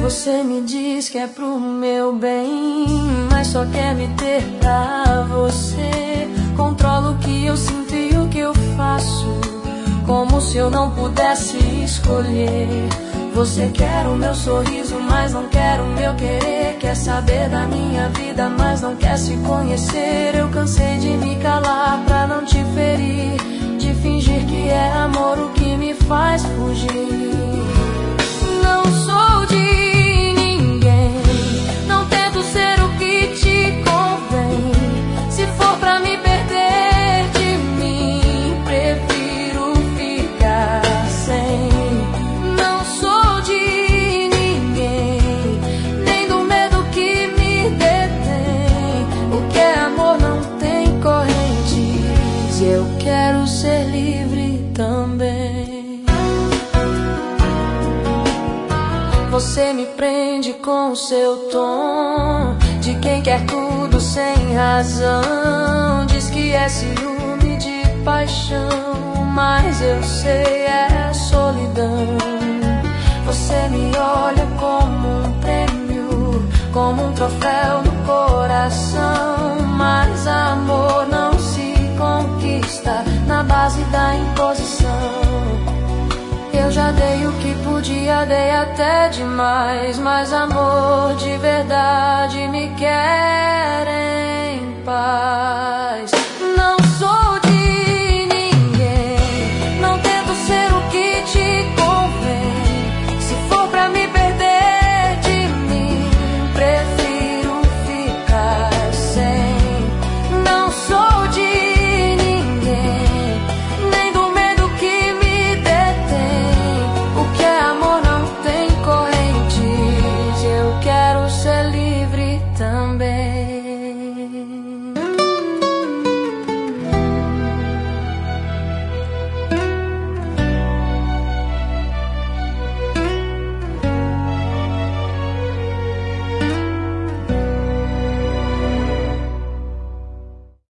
Você me diz que é pro meu bem, mas só quer me ter pra você. Controlo o que eu sinto e o que eu faço, como se eu não pudesse escolher. Você quer o meu sorriso, mas não quer o meu querer. Quer saber da minha vida, mas não quer se conhecer. Eu cansei de me calar pra não te ferir, de fingir que é amor o que me faz fugir. Não sou de ninguém, não tento ser o que te convém. Se for pra me perder de mim, prefiro ficar sem. Não sou de ninguém, nem do medo que me detém. O que é amor não tem correntes, e eu quero ser livre também. Você me prende com o seu tom de quem quer tudo sem razão. Diz que é ciúme de paixão, mas eu sei é solidão. Você me olha como um prêmio, como um troféu no coração. Mas amor não se conquista na base da imposição. Eu já dei o que podia, dei até demais, mas amor de verdade me quer em paz. Não sou de ninguém, não tento ser o que te convém. Se for pra me perder de mim, prefiro ficar sem. Não sou de ninguém, nem do medo que me detém. O que é amor não tem correntes, eu quero ser livre também.